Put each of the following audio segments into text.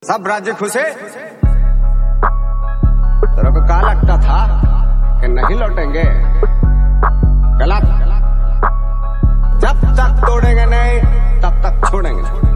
सब राज्य खुशे। तेरे को क्या लगता था कि नहीं लौटेंगे? गलत। जब तक तोड़ेंगे नहीं तब तक छोड़ेंगे नहीं।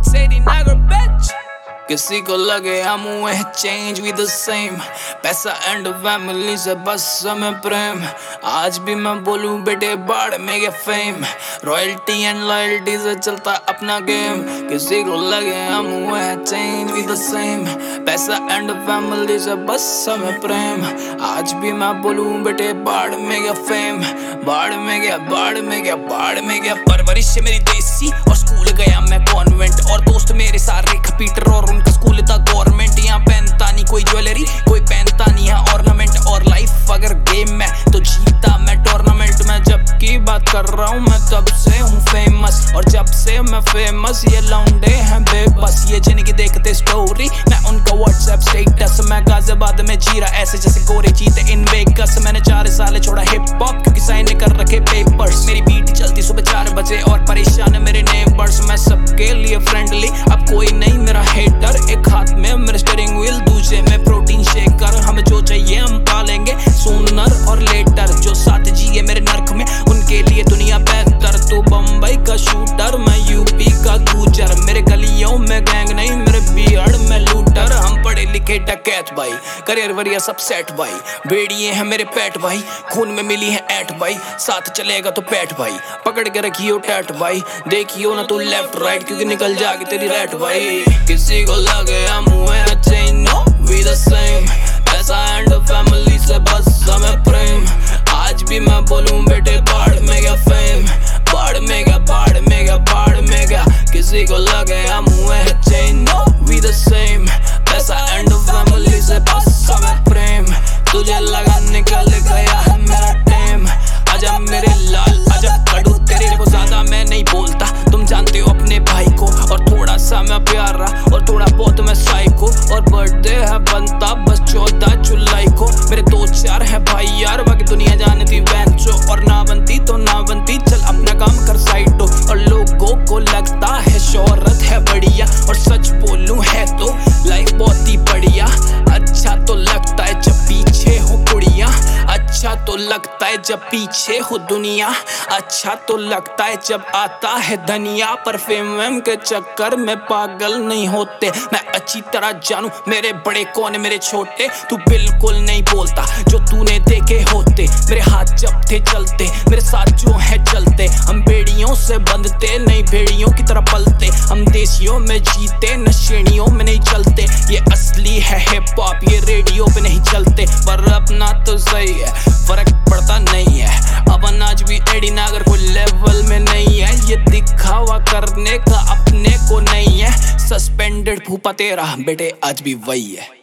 किसी को लगे हम हुए चेंज वी द सेम, पैसा एंड फैमिली से बस हमें प्रेम। आज भी मैं बोलूं बेटे बाढ़ में गया फेम, रॉयल्टी एंड लॉयल्टी से चलता अपना गेम। किसी को लगे हम हुए चेंज वी द सेम, पैसा एंड फैमिली से बस हमें प्रेम। आज भी मैं बोलूं बेटे बाढ़ में गया फेम, बाढ़ में गया बाढ़ में गया बाढ़ में गया। परवरिश मेरी देसी और स्कूल गया मैं कॉन्वेंट, और दोस्त मेरे सारे पीटर और उनका स्कूल था गवर्नमेंट। यहाँ पहनता नहीं कोई ज्वेलरी, कोई पहनता नहीं है ऑर्नामेंट। और लाइफ अगर गेम में तो जीता मैं टूर्नामेंट में। जब की बात कर रहा हूँ मैं तब से हूँ फेमस, और जब से मैं फेमस ये लौंडे हैं बेबस। ये जिनकी देखते स्टोरी मैं उनका व्हाट्सएप स्टेटस। मैं गाजियाबाद में जी रहा ऐसे जैसे गोरे जीते इन वेगस। मैंने 4 साल छोड़ा हिप हॉप क्योंकि साइन कर रखे पेपर्स। मेरी बीट चलती सुबह 4 बजे और परेशान है मेरे नेबर्स। मैं सबके लिए फ्रेंडली, अब कोई नहीं मेरा हेटर। एक हाथ में मेरे स्टीयरिंग व्हील, दूसरे में प्रोटीन शेकर। हमें जो चाहिए हम पालेंगे सूनर और लेटर। जो साथ जिए मेरे नर्क में उनके लिए दुनिया बेहतर। तू बम्बई का शूटर, मैं यूपी का गुजर। मेरे गलियों में गैंग नहीं, मेरे बिहार में लूटर। हम पढ़े लिखे डकैत भाई, करियर वरियर सब सेट भाई। बेड़िए हैं मेरे पेट भाई, खून में मिली है ऐट भाई। साथ चलेगा तो पैट भाई, पकड़ के रखियो टैट भाई। देखियो ना तू लेफ्ट राइट क्योंकि निकल जाएगी तेरी रैट भाई। किसी को लगे हम हुए चेंज वी द सेम, पैसा एंड फैमिली से बस हमें प्रेम। आज भी मैं बोलूं बेटे बाढ़ में गया फेम, बाढ़ में गया बाढ़ में गया बाढ़ में गया। किसी को लगे हम हुए चेंज वी द सेम, पैसा एंड फैमिली से बस हमें प्रेम। तुझे लगा निकल गया है मेरा टाइम, आजा मेरे लाल आजा कड़ू। तेरे को ज्यादा मैं नहीं बोलता, तुम जानते हो अपने भाई को। और थोड़ा सा मैं प्यारा और थोड़ा बहुत मैं साइको। और बर्थडे है बनता बस 14 जुलाई को। मेरे 2-4 हैं भाई यार, बाकी दुनिया जानती बेंचो। और ना बनती तो ना बनती, चल अपना काम कर साइडो। और लोगों को लगता है शोहरत है बढ़िया, और सच बोलूं है तो लाइफ बहुत ही बढ़िया। अच्छा तो लगता है जब पीछे हो कुड़िया, अच्छा तो लगता है जब पीछे हो दुनिया। अच्छा तो लगता है जब आता है धनिया। पर फेम के चक्कर में पागल नहीं होते, मैं अच्छी तरह जानू मेरे बड़े कौन है मेरे छोटे। तू बिल्कुल नहीं बोलता जो तूने देखे होते। मेरे हाथ जब थे चलते, मेरे साथ जो है चलते। हम बेड़ियों से बंधते नहीं भेड़ियों की तरह पलते। हम देशियों में जीते न श्रेणियों में नहीं चलते। ये असली है हिप हॉप, ये रेडियो पे नहीं चलते। पर अपना तो सही है, फर्क पड़ता नहीं है। अब अनाज भी एडी नागर कोई लेवल में नहीं है। ये दिखावा करने का अपने को नहीं है। सस्पेंडेड फूफा तेरा बेटे आज भी वही है।